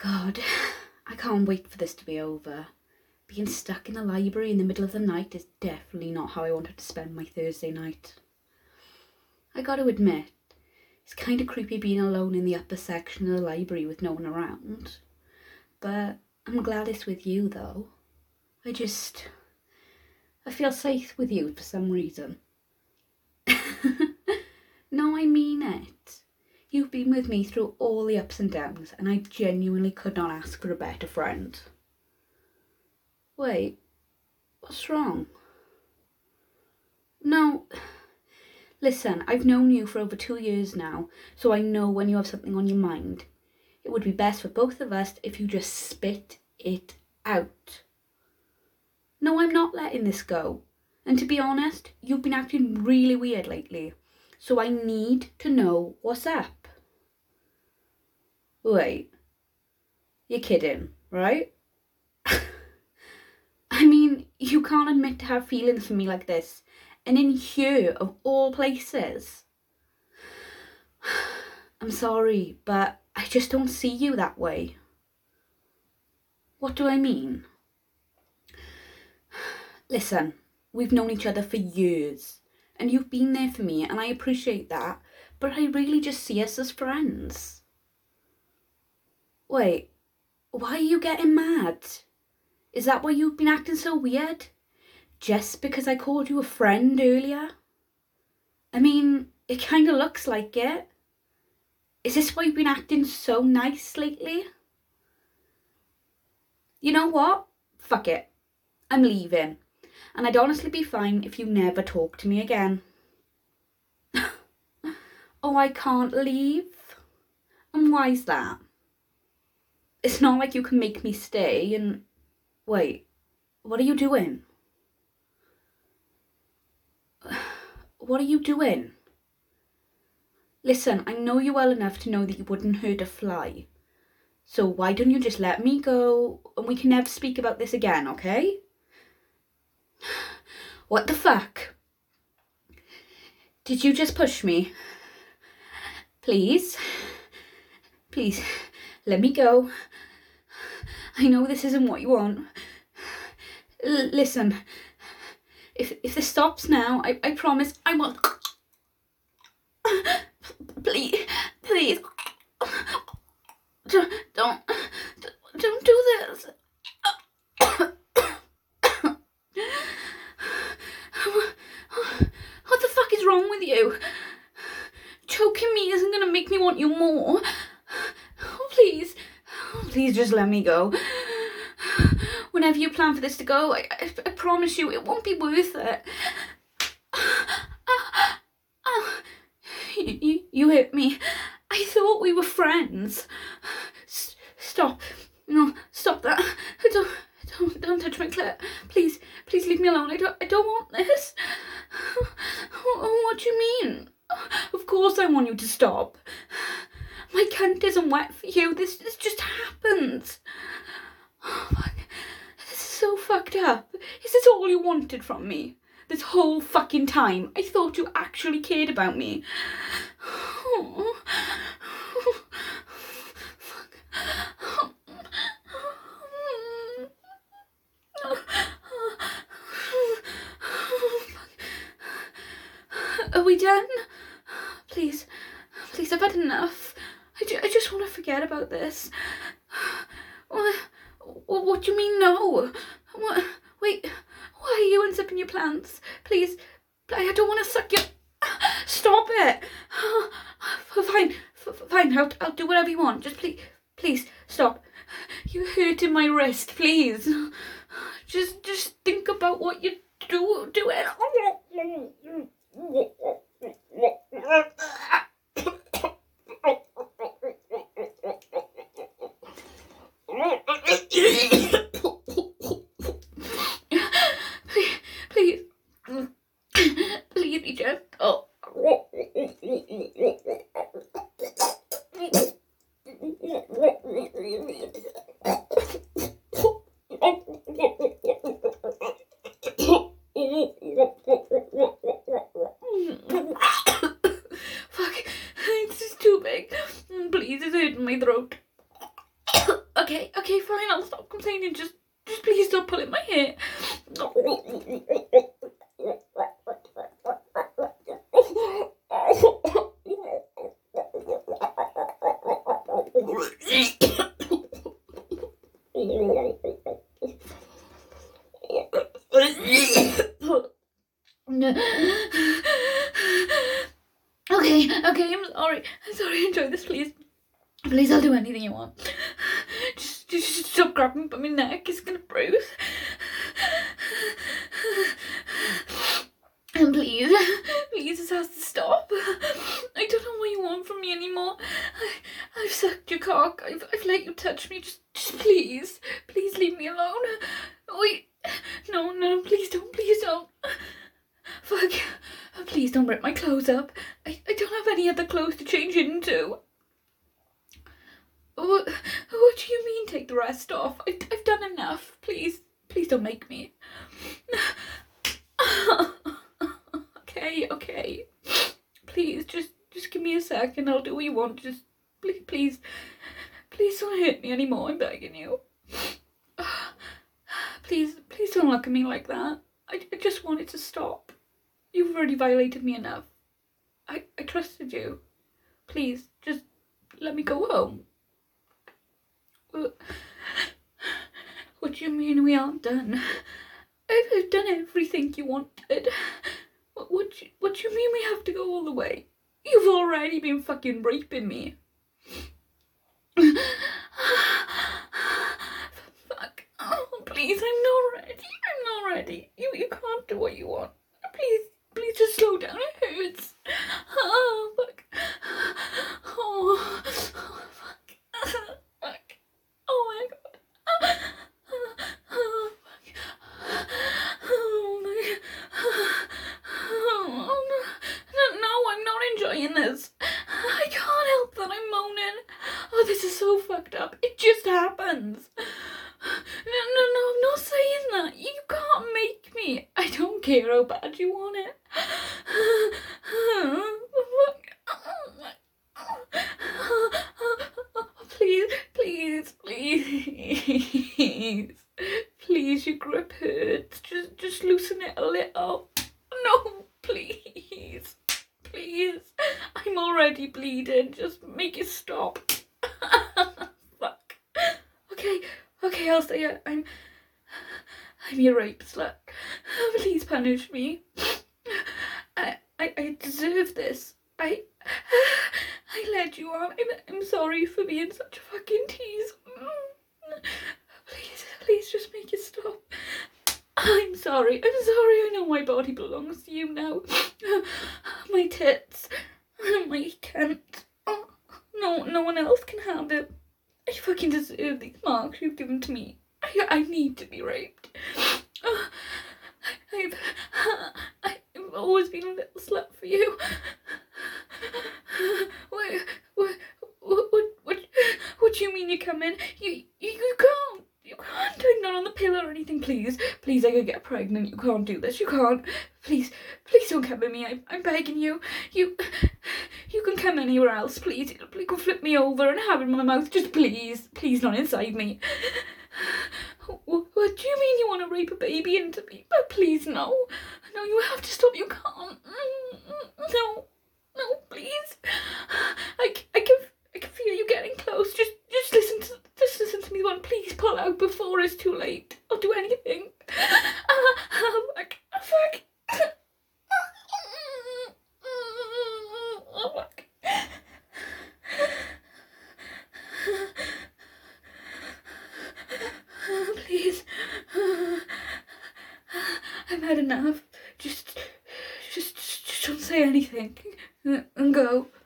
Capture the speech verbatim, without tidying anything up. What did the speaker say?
God, I can't wait for this to be over. Being stuck in the library in the middle of the night is definitely not how I wanted to spend my Thursday night. I gotta admit, it's kind of creepy being alone in the upper section of the library with no one around. But I'm glad it's with you though. I just... I feel safe with you for some reason. No, I mean it. You've been with me through all the ups and downs, and I genuinely could not ask for a better friend. Wait, what's wrong? No, listen, I've known you for over two years now, so I know when you have something on your mind. It would be best for both of us if you just spit it out. No, I'm not letting this go. And to be honest, you've been acting really weird lately, so I need to know what's up. Wait, you're kidding, right? I mean, you can't admit to have feelings for me like this, and in here of all places. I'm sorry, but I just don't see you that way. What do I mean? Listen, we've known each other for years, and you've been there for me, and I appreciate that, but I really just see us as friends. Wait, why are you getting mad? Is that why you've been acting so weird? Just because I called you a friend earlier? I mean, it kind of looks like it. Is this why you've been acting so nice lately? You know what? Fuck it. I'm leaving. And I'd honestly be fine if you never talk to me again. Oh, I can't leave? And why's that? It's not like you can make me stay and... Wait, what are you doing? What are you doing? Listen, I know you well enough to know that you wouldn't hurt a fly. So why don't you just let me go and we can never speak about this again, okay? What the fuck? Did you just push me? Please? Please, let me go. I know this isn't what you want. L- listen, if if this stops now, I, I promise I won't. Please, please, don't, don't, don't do this. What the fuck is wrong with you? Choking me isn't gonna make me want you more. Oh, please, please just let me go. Whenever you plan for this to go, I, I, I promise you it won't be worth it. You, you, you hit me. I thought we were friends. S- stop. No, stop that. Don't, don't, don't touch my clit. Please, please leave me alone. I don't, I don't want this. What do you mean? Of course I want you to stop. My cunt isn't wet for you. This, this just happens. Oh, fuck. This is so fucked up. Is this all you wanted from me? This whole fucking time, I thought you actually cared about me. Oh. Fuck. Are we done? Please, please, I've had enough. I, ju- I just want to forget about this. What, what do you mean no? What? Wait. Why are you unzipping your plants? Please, I don't want to suck your... Stop it! Fine, fine, I'll, I'll do whatever you want. Just please, please, stop. You're hurting my wrist, please. Just, just think about what you do, do it. Please, please be gentle. Fuck, this is too big. Please, it's hurting my throat. Okay, okay, fine, I'll stop complaining. Just, just please stop pulling my hair. Okay, okay, I'm sorry. I'm sorry, enjoy this, please. Please, I'll do anything you want. Just, just, just stop grabbing by my neck, it's gonna bruise. And please, please, this has to stop. I don't know what you want from me anymore. I, I've sucked your cock, I've, I've let you touch me, just, just please, please leave me alone. Wait, no, no, please don't, please don't. Fuck, please don't rip my clothes up. I, I don't have any other clothes to change into. What, what do you mean take the rest off? I, I've done enough. Please, please don't make me. Okay, okay. Please, just, just give me a second. I'll do what you want. Just, please, please, please don't hurt me anymore. I'm begging you. Please, please don't look at me like that. I, I just want it to stop. You've already violated me enough. I, I trusted you. Please, just let me go home. What, what do you mean we aren't done? I've, I've done everything you wanted. What, what, do you, what do you mean we have to go all the way? You've already been fucking raping me. Fuck. Oh, please, I'm not ready. I'm not ready. You, you can't do what you want. Please, please just slow down. It hurts. Oh, fuck. Oh, oh fuck. Fuck. Oh my god. Oh, fuck. Oh my god. Oh, no. No, I'm not enjoying this. I can't help that I'm moaning. Oh, this is so fucked up. It just happens. No, no, no, I'm not saying that. You can't make me. I don't care how bad you want it. Please, please, please. Please, your grip hurts. Just, just loosen it a little. No, please. Please. I'm already bleeding. Just make it stop. Fuck. Okay. Okay, I'll say it. I'm, I'm your rape slut. Please punish me. I, I, I deserve this. I, I led you on. I'm, I'm sorry for being such a fucking tease. Please, please just make it stop. I'm sorry. I'm sorry. I know my body belongs to you now. My tits, my cunt. Oh, no, no one else can have it. I fucking deserve these marks you've given to me. I, I need to be raped. Uh, I've, I've always been a little slut for you. What, what, what, what, what, what do you mean you come in? You, you, you can't. You can't. I'm not on the pill or anything. Please, please, I could get pregnant. You can't do this. You can't. Please, please don't come at me. I, I'm begging you. You, you can come anywhere else, please. You can flip me over and have it in my mouth. Just please, please, not inside me. What, what do you mean you want to rape a baby into me? But please, no. No, you have to stop. You can't. No, no, please. I, I can, I can feel you getting close. Just, just listen to, just listen to me. One, please pull out before it's too late. I'll do anything. Oh, fuck. Oh, fuck. Oh, fuck. Please. I've had enough. Just, just, just don't say anything and go.